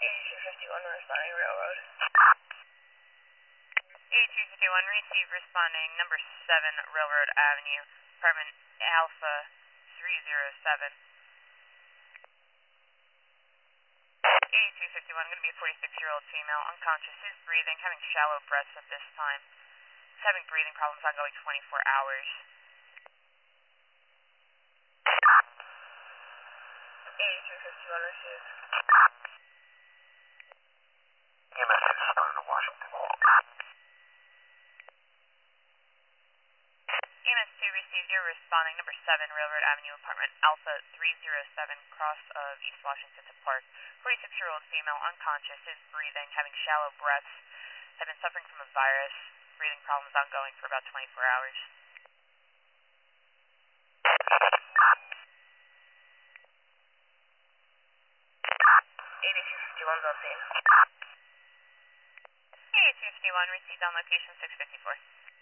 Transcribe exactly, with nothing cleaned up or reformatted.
eighty-two fifty-one responding Railroad. eighty-two fifty-one, receive responding number seven Railroad Avenue, apartment Alpha three zero seven. eighty-two fifty-one, going to be a forty-six-year-old female, unconscious, is breathing, having shallow breaths at this time. Is having breathing problems ongoing twenty-four hours. eighty-two fifty-one received. E M S is responding to Washington. E M S two received your responding number seven Railroad Avenue, apartment Alpha three zero seven, cross of East Washington to Park. forty-six-year-old female, unconscious, is breathing, having shallow breaths, have been suffering from a virus, breathing problems ongoing for about twenty-four hours. eighty-two fifty-one's on scene. eighty-two fifty-one, received on location six fifty-four.